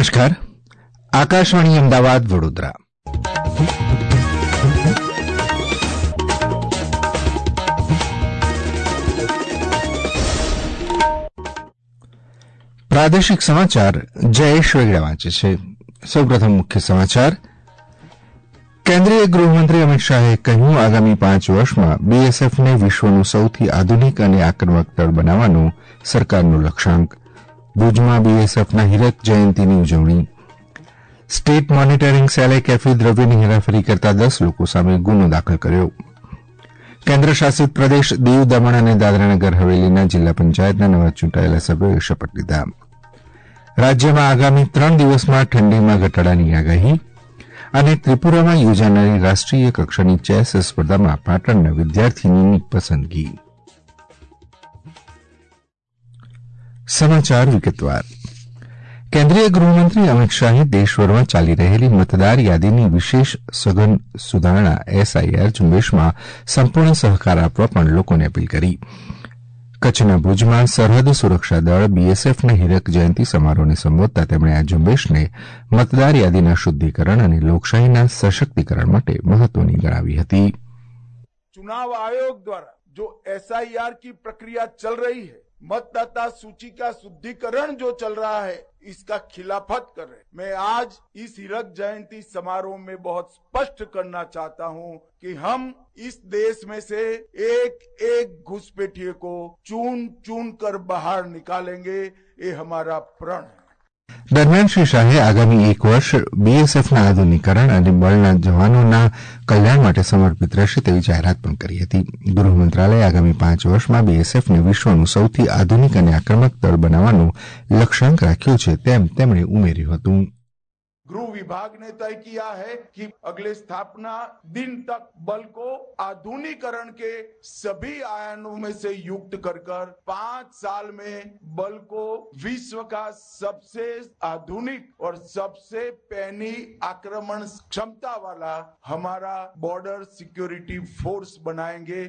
નમસ્કાર. આકાશવાણી અમદાવાદ વડોદરા. પ્રાદેશિક સમાચાર જયેશ વેગડા વાંચે છે. સૌપ્રથમ મુખ્ય સમાચાર. કેન્દ્રીય ગૃહમંત્રી અમિત શાહે કહ્યું, આગામી 5 વર્ષમાં બીએસએફને વિશ્વનું સૌથી આધુનિક અને આક્રમક દળ બનાવવાનો સરકારનો લક્ષ્યાંક. ભુજમાં બીએસએફના હીરક જયંતિની ઉજવણી. સ્ટેટ મોનિટરિંગ સેલે કેફી દ્રવ્યની હેરાફેરી કરતા 10 લોકો સામે ગુનો દાખલ કર્યો. કેન્દ્ર શાસિત પ્રદેશ દીવ, દમણ અને દાદરાનગર હવેલીના જિલ્લા પંચાયતના નવા ચૂંટાયેલા સભ્યોએ શપથ લીધા. રાજ્યમાં આગામી 3 દિવસમાં ઠંડીમાં ઘટાડાની આગાહી. અને ત્રિપુરામાં યોજાનારી રાષ્ટ્રીય કક્ષાની ચેસ સ્પર્ધામાં પાટણના વિદ્યાર્થીનીની પસંદગી. સમાચાર વિગતવાર. કેન્દ્રીય ગૃહમંત્રી અમિત શાહે દેશભરમાં ચાલી રહેલી મતદાર યાદીની વિશેષ સઘન સુધારણા એસઆઈઆર ઝુંબેશમાં સંપૂર્ણ સહકાર આપવા પણ લોકોને અપીલ કરી. કચ્છના ભુજમાં સરહદ સુરક્ષા દળ બીએસએફના હીરક જયંતિ સમારોહને સંબોધતા તેમણે આ ઝુંબેશને મતદાર યાદીના શુદ્ધિકરણ અને લોકશાહીના સશક્તિકરણ માટે મહત્વની ગણાવી હતી. चुनाव आयोग द्वारा जो एसआईआर की प्रक्रिया चल रही है, मतदाता सूची का शुद्धिकरण जो चल रहा है, इसका खिलाफत कर रहे. मैं आज इस हीरक जयंती समारोह में बहुत स्पष्ट करना चाहता हूं कि हम इस देश में से एक एक घुसपैठिए को चून चून कर बाहर निकालेंगे. ये हमारा प्रण है. દરમિયાન શ્રી શાહે આગામી 1 વર્ષ બીએસએફના આધુનિકરણ અને બળના જવાનોના કલ્યાણ માટે સમર્પિત રહેશે તેવી જાહેરાત પણ કરી હતી. ગૃહ મંત્રાલયે આગામી 5 વર્ષમાં બીએસએફને વિશ્વનું સૌથી આધુનિક અને આક્રમક દળ બનાવવાનો લક્ષ્યાંક રાખ્યો છે તેમ તેમણે ઉમેર્યું હતું. गृह विभाग ने तय किया है कि अगले स्थापना दिन तक बल को आधुनिकरण के सभी आयामों में से युक्त कर 5 साल में बल को विश्व का सबसे आधुनिक और सबसे पैनी आक्रमण क्षमता वाला हमारा बॉर्डर सिक्योरिटी फोर्स बनाएंगे.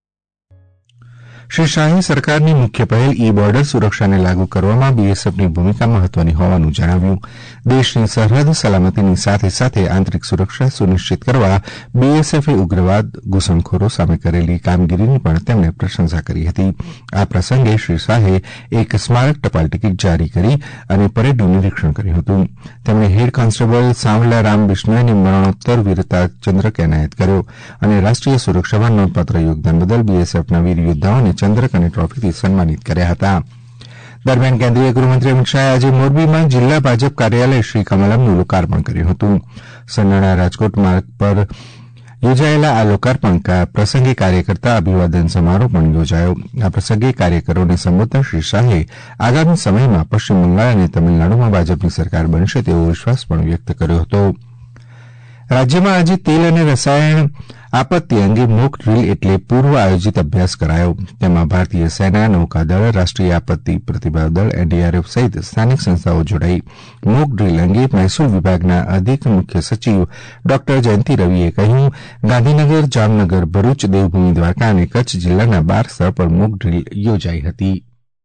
શ્રી શાહે સરકારની મુખ્ય પહેલ ઈ બોર્ડર સુરક્ષાને લાગુ કરવામાં બીએસએફની ભૂમિકા મહત્વની હોવાનું જણાવ્યું. દેશની સરહદ સલામતીની સાથે સાથે આંતરિક સુરક્ષા સુનિશ્ચિત કરવા બીએસએફે ઉગ્રવાદ, ઘૂસણખોરો સામે કરેલી કામગીરીની પણ તેમણે પ્રશંસા કરી હતી. આ પ્રસંગે શ્રી શાહે એક સ્મારક ટપાલ ટિકિટ જારી કરી અને પરેડનું નિરીક્ષણ કર્યું હતું. તેમણે હેડ કોન્સ્ટેબલ સાંવલા રામ બિશ્નોઈને મરણોત્તર વીરતા ચંદ્રક એનાયત કર્યો અને રાષ્ટ્રીય સુરક્ષામાં નોંધપાત્ર યોગદાન બદલ બીએસએફના વીર યોદ્ધાઓને ચંદ્રક અને ટ્રોફીથી સન્માનિત કર્યા હતા. દરમિયાન કેન્દ્રીય ગૃહમંત્રી અમિત શાહે આજે મોરબીમાં જિલ્લા ભાજપ કાર્યાલય શ્રી કમલમનું લોકાર્પણ કર્યું હતું. સન્નાળા રાજકોટ માર્ગ પર યોજાયેલા આ લોકાર્પણ પ્રસંગે કાર્યકર્તા અભિવાદન સમારોહ પણ યોજાયો. આ પ્રસંગે કાર્યકરોને સંબોધતા શ્રી શાહે આગામી સમયમાં પશ્ચિમ બંગાળ અને તમિલનાડુમાં ભાજપની સરકાર બનશે તેવો વિશ્વાસ પણ વ્યક્ત કર્યો હતો. રાજ્યમાં આજે તેલ અને રસાયણ આપત્તિ અંગે મોક ડ્રીલ એટલે પૂર્વ આયોજિત અભ્યાસ કરાયો. તેમાં ભારતીય સેના, નૌકાદળ, રાષ્ટ્રીય આપત્તિ પ્રતિભાવ દળ, એનડીઆરએફ સહિત સ્થાનિક સંસ્થાઓ જોડાઈ. મોક ડ્રીલ અંગે મહેસૂલ વિભાગના અધિક મુખ્ય સચિવ ડોક્ટર જયંતિ રવિએ કહ્યું, ગાંધીનગર, જામનગર, ભરૂચ, દેવભૂમિ દ્વારકા અને કચ્છ જિલ્લાના 12 સ્થળ પર મોક ડ્રીલ યોજાઈ હતી.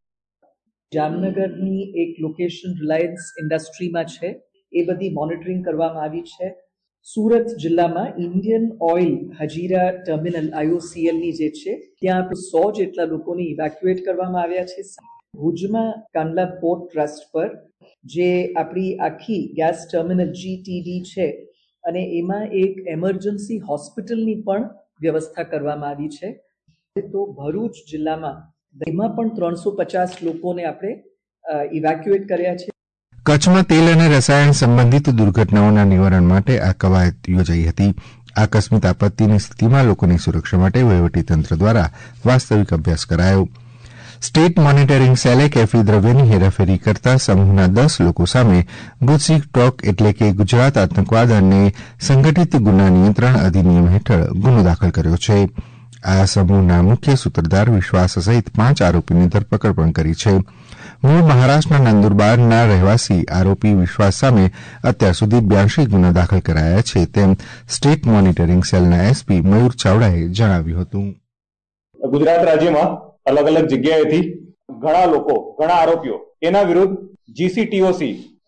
જામનગરની એક લોકેશન રિલાયન્સ ઇન્ડસ્ટ્રીમાં છે, એ બધી મોનિટરિંગ કરવામાં આવી છે. સુરત જિલ્લામાં ઇન્ડિયન ઓઇલ હજીરા ટર્મિનલ IOCLની જે છે ત્યાં 100 જેટલા લોકોને ઇવેક્યુએટ કરવામાં આવ્યા છે. ભુજમાં કાંડલા પોર્ટ ટ્રસ્ટ પર જે આપણી આખી ગેસ ટર્મિનલ GTD છે અને એમાં એક એમરજન્સી હોસ્પિટલની પણ વ્યવસ્થા કરવામાં આવી છે. તો ભરૂચ જિલ્લામાં એમાં પણ 350 લોકોને આપણે ઇવેક્યુએટ કર્યા છે. કચ્છમાં તેલ અને રસાયણ સંબંધિત દુર્ઘટનાઓના નિવારણ માટે આ કવાયત યોજાઈ હતી. આકસ્મિક આપત્તિની સ્થિતિમાં લોકોની સુરક્ષા માટે વહીવટીતંત્ર દ્વારા વાસ્તવિક અભ્યાસ કરાયો. સ્ટેટ મોનિટરિંગ સેલે કેફી દ્રવ્યની હેરાફેરી કરતા સમૂહના 10 લોકો સામે ગુજસી ટોક એટલે કે ગુજરાત આતંકવાદ અને સંગઠિત ગુના નિયંત્રણ અધિનિયમ હેઠળ ગુનો દાખલ કર્યો છે. આ સમૂહના મુખ્ય સૂત્રધાર વિશ્વાસ સહિત 5 આરોપીની ધરપકડ પણ કરી છે. મૂળ મહારાષ્ટ્રના નંદુરબારના રહેવાસી આરોપી વિશ્વાસ સામે અત્યાર સુધી 82 ગુના દાખલ કરાયા છે તેમ સ્ટેટ મોનિટરિંગ સેલના એસપી મયુર ચાવડાએ જણાવ્યું હતું. ગુજરાત રાજ્યમાં અલગ અલગ જગ્યાએથી ઘણા લોકો, ઘણા આરોપીઓ એના વિરુદ્ધ GCTOC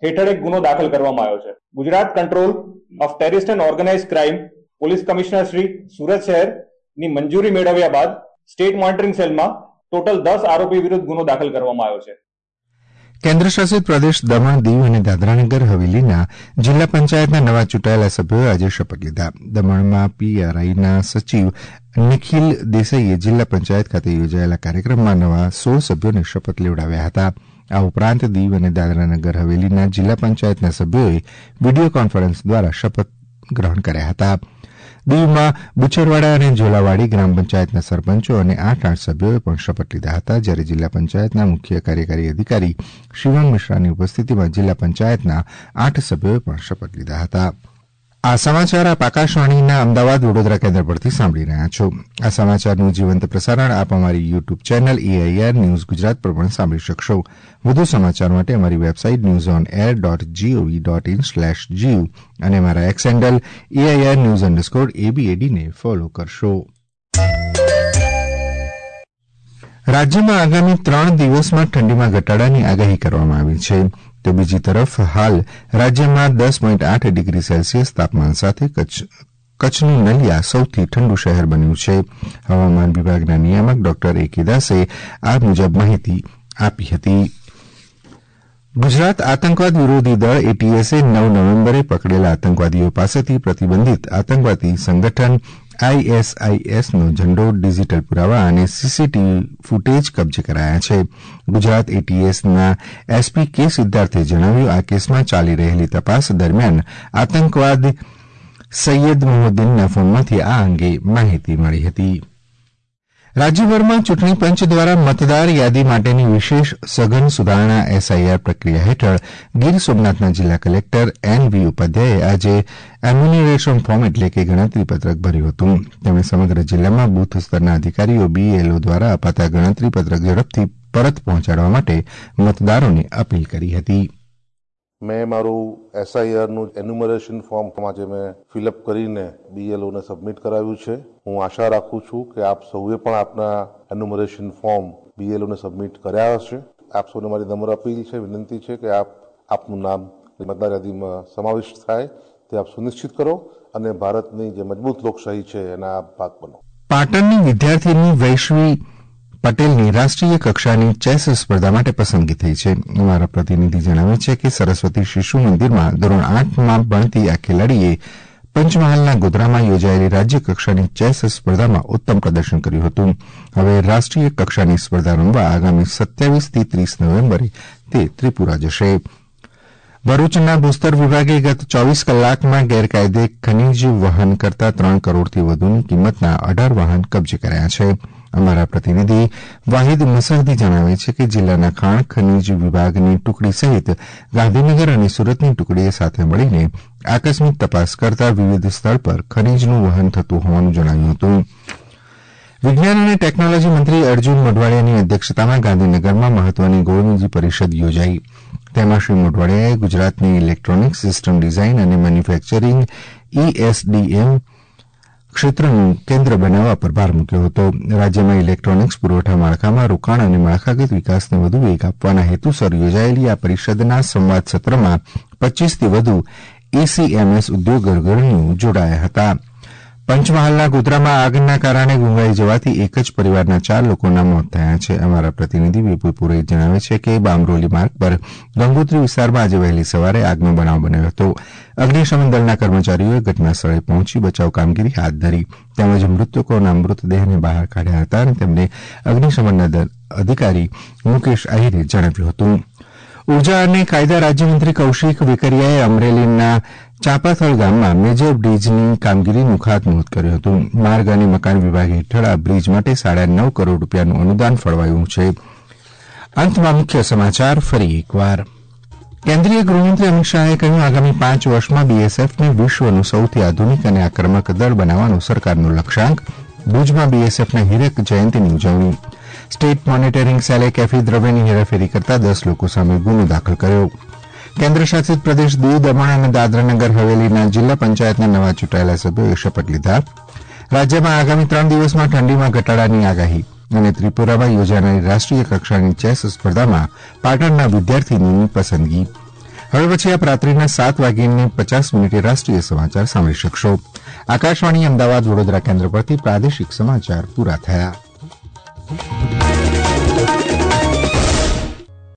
હેઠળ એક ગુનો દાખલ કરવામાં આવ્યો છે. Gujarat control of terrorist and organise crime police commissioner Shri Surat શહેરની મંજૂરી મેળવ્યા બાદ સ્ટેટ મોનિટરિંગ સેલમાં ટોટલ 10 આરોપી વિરુદ્ધ ગુનો દાખલ કરવામાં આવ્યો છે. કેન્દ્ર શાસિત પ્રદેશ દમણ દીવ અને દાદરાનગર હવેલીના જિલ્લા પંચાયતના નવા ચૂંટાયેલા સભ્યોએ આજે શપથ લીધા. દમણમાં પીઆરઆઈના સચિવ નિખિલ દેસાઈએ જિલ્લા પંચાયત ખાતે યોજાયેલા કાર્યક્રમમાં નવા 16 સભ્યોને શપથ લેવડાવ્યા હતા. આ ઉપરાંત દીવ અને દાદરાનગર હવેલીના જિલ્લા પંચાયતના સભ્યોએ વિડીયો કોન્ફરન્સ દ્વારા શપથ ગ્રહણ કર્યા હતા. દીવમાં બુચરવાડા અને ઝોલાવાડી ગ્રામ પંચાયતના સરપંચો અને 8 સભ્યોએ પણ શપથ લીધા હતા. જ્યારે જિલ્લા પંચાયતના મુખ્ય કાર્યકારી અધિકારી શિવમ મિશ્રાની ઉપસ્થિતિમાં જિલ્લા પંચાયતના 8 સભ્યોએ પણ શપથ લીધા હતા. આ સમાચાર આપ આકાશવાણીના અમદાવાદ વડોદરા કેન્દ્ર પરથી સાંભળી રહ્યા છો. આ સમાચારનું જીવંત પ્રસારણ આપ અમારી YouTube channel AIR news Gujarat પર પણ સાંભળી શકશો. વધુ સમાચાર માટે અમારી વેબસાઇટ newsonair.gov.in/gov અને અમારા એક્સ હેન્ડલ AIR_ABAD ને ફોલો કરશો. રાજ્યમાં આગામી 3 દિવસમાં ઠંડીમાં ઘટાડાની આગાહી કરવામાં આવી છે. તો બીજી તરફ હાલ રાજ્યમાં 10.8 ડિગ્રી સેલ્સિયસ તાપમાન સાથે કચ્છનું નલિયા સૌથી ઠંડુ શહેર બન્યું છે. હવામાન વિભાગના નિયામક ડોક્ટર AK દાસે આ મુજબ માહિતી આપી હતી. ગુજરાત આતંકવાદ વિરોધી દળ ATS 9 નવેમ્બરે પકડેલા આતંકવાદીઓ પાસેથી પ્રતિબંધિત આતંકવાદી સંગઠન ISISનો ઝંડો, ડિજીટલ પુરાવા અને CCTV ફૂટેજ કબજે કરાયા છે. ગુજરાત ATSના SP K સિદ્ધાર્થે જણાવ્યું, આ કેસમાં ચાલી રહેલી તપાસ દરમિયાન આતંકવાદ સૈયદ મોહદ્દીનના ફોનમાંથી આ અંગે માહિતી મળી હતી. રાજ્યભરમાં ચૂંટણી પંચ દ્વારા મતદાર યાદી માટેની વિશેષ સઘન સુધારણા SIR પ્રક્રિયા હેઠળ ગીર સોમનાથના જિલ્લા કલેક્ટર NV ઉપાધ્યાયે આજે એમ્યુનરેશન ફોર્મ એટલે કે ગણતરીપત્રક ભર્યું હતું. તેમણે સમગ્ર જિલ્લામાં બૂથ સ્તરના અધિકારીઓ BLO દ્વારા અપાતા ગણતરીપત્રક ઝડપથી પરત પહોંચાડવા માટે મતદારોને અપીલ કરી હતી. મેં મારું SIRનું એન્યુમરેશન ફોર્મ આજે મેં ફિલઅપ કરીને BLOને સબમિટ કરાવ્યું છે. હું આશા રાખું છું કે આપ સૌએ પણ આપના એન્યુમરેશન ફોર્મ BLOને સબમિટ કર્યા હશે. આપ સૌને મારી નમ્ર અપીલ છે, વિનંતી છે કે આપનું નામ મતદાર યાદીમાં સમાવિષ્ટ થાય તે આપ સુનિશ્ચિત કરો અને ભારતની જે મજબૂત લોકશાહી છે એના આપ ભાગ બનો. પાટણની વિદ્યાર્થીની વૈશ્વી પટેલની રાષ્ટ્રીય કક્ષાની ચેસ સ્પર્ધા માટે પસંદગી થઈ છે. અમારા પ્રતિનિધિ જણાવે છે કે સરસ્વતી શિશુ મંદિરમાં ધોરણ 8માં ભણતી આ ખેલાડીએ પંચમહાલના ગોધરામાં યોજાયેલી રાજ્ય કક્ષાની ચેસ સ્પર્ધામાં ઉત્તમ પ્રદર્શન કર્યું હતું. હવે રાષ્ટ્રીય કક્ષાની સ્પર્ધા રમવા આગામી 27 થી 30 નવેમ્બરે તે ત્રિપુરા જશે. ભરૂચના ભૂસ્તર વિભાગે ગત 24 કલાકમાં ગેરકાયદે ખનીજ વહન કરતા 3 કરોડથી વધુની કિંમતના 18 વાહન કબજે કર્યા છે. અમારા પ્રતિનિધિ વાહિદ મસહદી જણાવે છે કે જિલ્લાના ખાણ ખનીજ વિભાગની ટુકડી સહિત ગાંધીનગર અને સુરતની ટુકડીએ સાથે મળીને આકસ્મિક તપાસ કરતા વિવિધ સ્થળ પર ખનીજનું વહન થતું હોવાનું જણાવ્યું હતું. વિજ્ઞાન અને ટેકનોલોજી મંત્રી અર્જુન મોઢવાડિયાની અધ્યક્ષતામાં ગાંધીનગરમાં મહત્વની ગોળમેજી પરિષદ યોજાઈ. તેમાં શ્રી મોઢવાડિયાએ ગુજરાતની ઇલેક્ટ્રોનિક સિસ્ટમ ડિઝાઇન અને મેન્યુફેક્ચરિંગ ESDM ક્ષેત્રનું કેન્દ્ર બનાવવા પર ભાર મૂક્યો હતો. રાજ્યમાં ઇલેક્ટ્રોનિક્સ પુરવઠા માળખામાં રોકાણ અને માળખાગત વિકાસને વધુ વેગ આપવાના હેતુસર યોજાયેલી આ પરિષદના સંવાદ સત્રમાં 25થી વધુ ECMS ઉદ્યોગ અગ્રણીઓ જોડાયા હતા. પંચમહાલના ગોધરામાં આગના કારણે ગુંગાઈ જવાથી એક જ પરિવારના 4 લોકોના મોત થયા છે. અમારા પ્રતિનિધિ વિપુલ પુરોહિત જણાવે છે કે બામરોલી માર્ગ પર ગંગોત્રી વિસ્તારમાં આજે વહેલી સવારે આગનો બનાવ બન્યો હતો. અગ્નિશમન દળના કર્મચારીઓએ ઘટના સ્થળે પહોંચી બચાવ કામગીરી હાથ ધરી તેમજ મૃતકોના મૃતદેહને બહાર કાઢ્યા હતા અને તેમને અગ્નિશમનના અધિકારી મુકેશ આહિરે જણાવ્યું હતું. ઉર્જા અને કાયદા રાજ્યમંત્રી કૌશિક વેકરિયાએ અમરેલીના ચાંપાથળ ગામમાં મેજર બ્રિજની કામગીરીનું ખાતમુહૂર્ત કર્યું હતું. માર્ગ અને મકાન વિભાગ હેઠળ આ બ્રિજ માટે 9.5 કરોડ રૂપિયાનું અનુદાન ફળવાયું છે. અંતમાં મુખ્ય સમાચાર ફરી એકવાર. કેન્દ્રીય ગૃહમંત્રી અમિત શાહે કહ્યું, આગામી 5 વર્ષમાં BSFને વિશ્વનું સૌથી આધુનિક અને આક્રમક દળ બનાવવાનો સરકારનો લક્ષ્યાંક. ભુજમાં BSFના હીરક જયંતિની ઉજવણી. સ્ટેટ મોનિટરિંગ સેલે કેફી દ્રવ્યની હેરાફેરી કરતા 10 લોકો સામે ગુનો દાખલ કર્યો. કેન્દ્ર શાસિત પ્રદેશ દીવ, દમણ અને દાદરાનગર હવેલીના જિલ્લા પંચાયતના નવા ચૂંટાયેલા સભ્યોએ શપથ લીધા. રાજ્યમાં આગામી 3 દિવસમાં ઠંડીમાં ઘટાડાની આગાહી અને ત્રિપુરામાં યોજાનારી રાષ્ટ્રીય કક્ષાની ચેસ સ્પર્ધામાં પાટણના વિદ્યાર્થીનીની પસંદગી. હવે પછી આપ રાત્રિના 7:50 રાષ્ટ્રીય સમાચાર સાંભળી શકશો. આકાશવાણી અમદાવાદ વડોદરા કેન્દ્ર પરથી પ્રાદેશિક સમાચાર પૂરા થયા.